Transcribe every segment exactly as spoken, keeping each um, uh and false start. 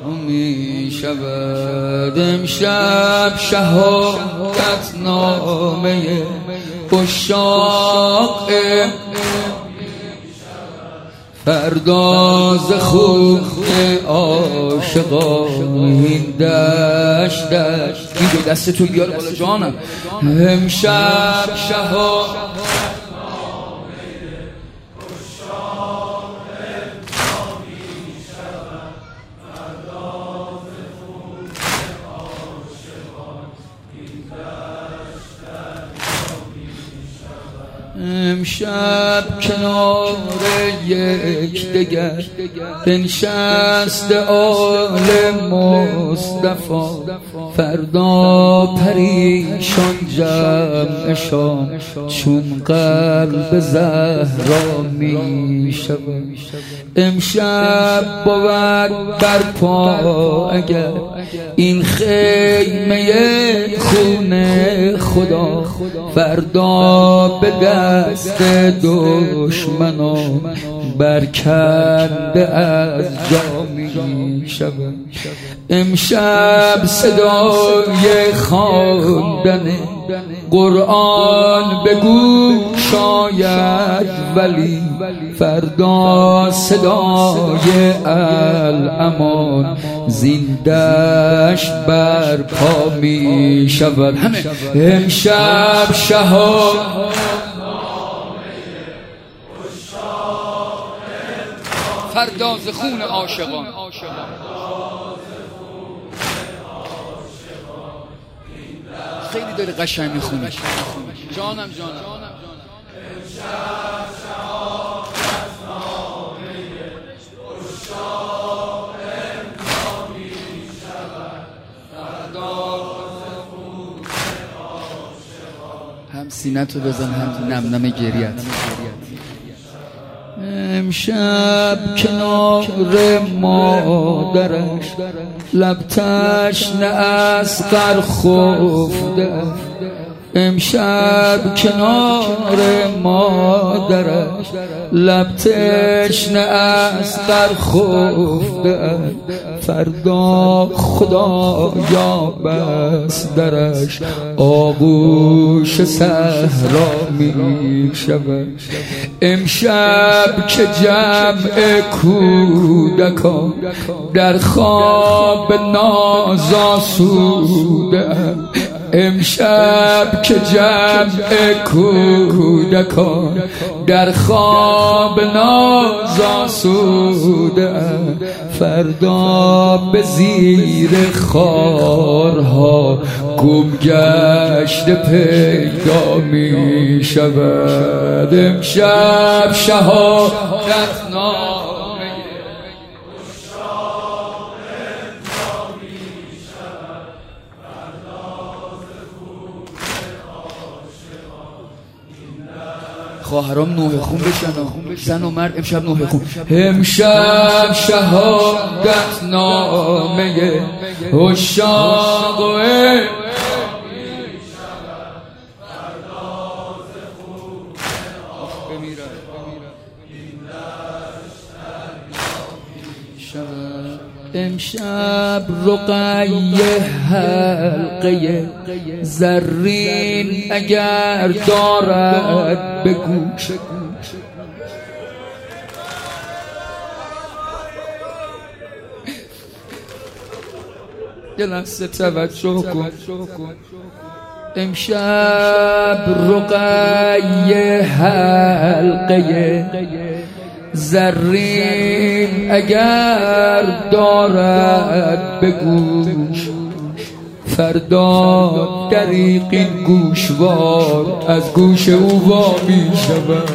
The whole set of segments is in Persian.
می شود. امشب شهادت نامه عشاق فردا ز خون عاشقان این دشت دشت. این دو دست تو بیار بالا جانم. امشب شهادت امشب کنار یک دگر بنشست آل مصطفی فردا پریشان جمعشان چون قلب زهرا می شود. امشب بود برپا اگر این خیمه خون خدا فردا به دست دشمنان برکنده از جا می شود. امشب صدای خواندن قرآن به گوش آید ولی فردا صدای الامان زین دشت برپا می شود. همه امشب شهادت فردا ز خون عاشقان خیلی داره قشنگ میخونه جانم جانم. هم سینتو بزن هم نم نم گریت. امشب کنار مادرش لب تشنه از غر خفته. امشب کنار مادرش لب تشنه از غر خفته. فردا خدایا بس درش آغوش صحرا می شود. امشب که جمع کودکان در خواب ناز آسوده. امشب که جمع کودکان در خواب ناز آسوده فردا به زیر خارها گم گشته پیدا می شود. امشب شهادت نامه خواهرام نوح خون بشن زن و مرد امشب نوح خون. امشب شهادت نامه عشاق امشب رقیه حلقه زرین اگر دارد به گوش یه لحظه توجه کن. امشب رقیه حلقه زرین اگر دارد به گوش فردا دریقین گوشوار از گوش او وا می شود.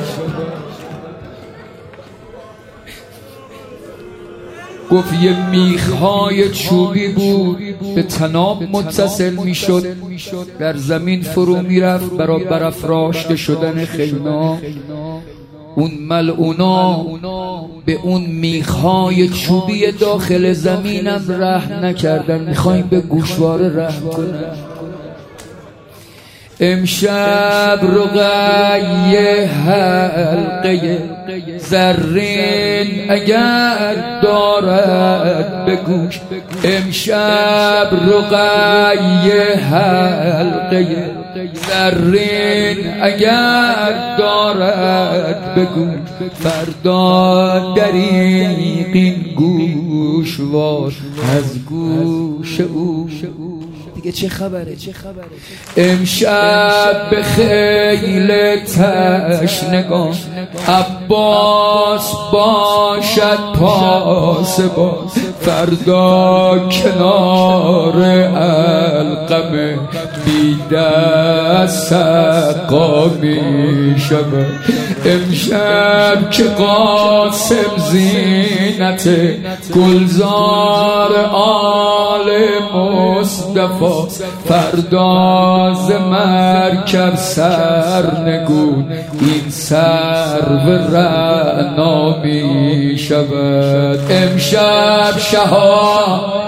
گفت یه میخهای چوبی بود به طناب متصل می شد در زمین فرو می رفت برای برافراشته شدن خیمه. اون ملعونا به اون میخهای چوبی داخل زمینم رحم نکردن، میخوایم به گوشواره رحم کنن. امشب رقیه حلقه زرین اگر دارد به گوش، امشب رقیه حلقه زرین اگر دارد به گوش، فردا دریقین گوشوار از گوش او. دیگه چه خبره؟ چه خبره؟ امشب به خیل تشنگان عباس باشد پاسبان، فردا کنار علقمه بی دست سقا می شود. امشب که قاسم زینت گلزار آل مصطفی، فردا ز مرکب سرنگون این سرو رعنا می شود. امشب شهاب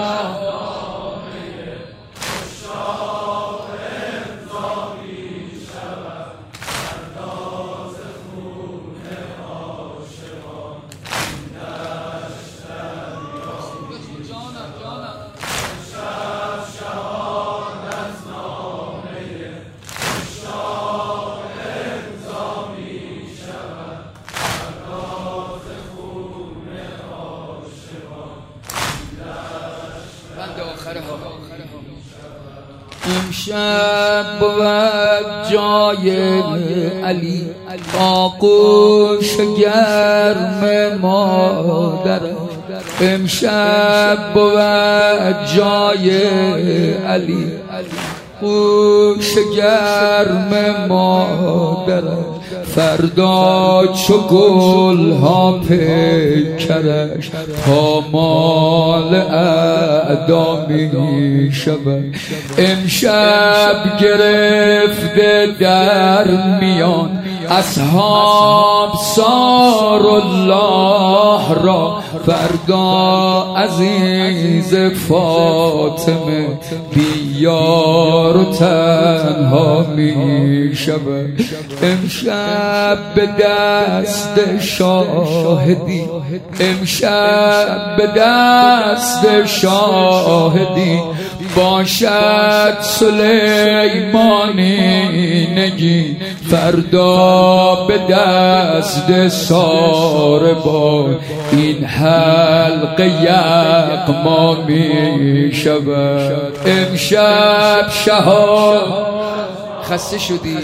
امشب بود جای علی آغوش گرم مادر، امشب بود جای علی آغوش گرم مادر، فردا چو گل ها پیکرش پامال اعدا می شود. امشب گرفته در میان اصحاب سار الله را، فردا عزیز فاطمه بیار و تنها می شود. امشب به دست شاهدی، امشب به دست شاهدی باشد سلیمانی نگین، فردا به دست ساربان این حلقه یغما می شود. امشب شهاب خسته شدی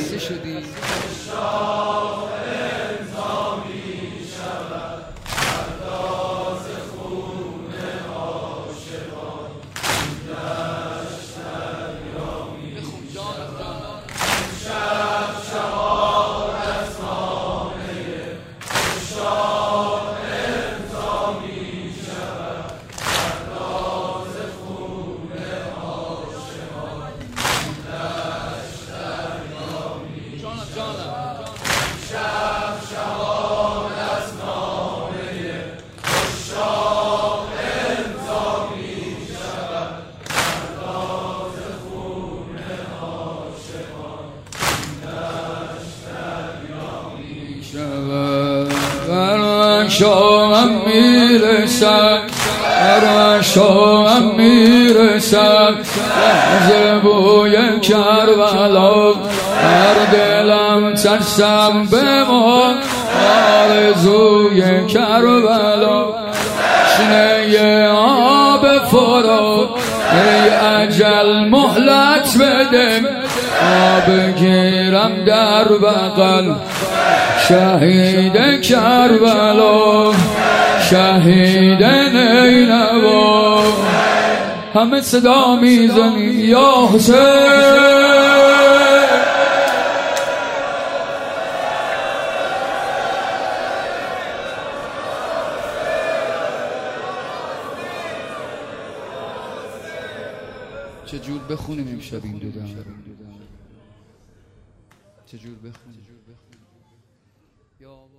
شام میرسم، هر شام میرسم از بوی کربلا، هر دلم ترسم بمان آرزوی کربلا، شنه آب فرو ای اجل مهلت بده، آب گیرم در بغل شهید کربلا، شهید نینوا، همه صدا میزنی یا حسین. چجور بخونیم امشب این دو دم؟ چجور بخونیم؟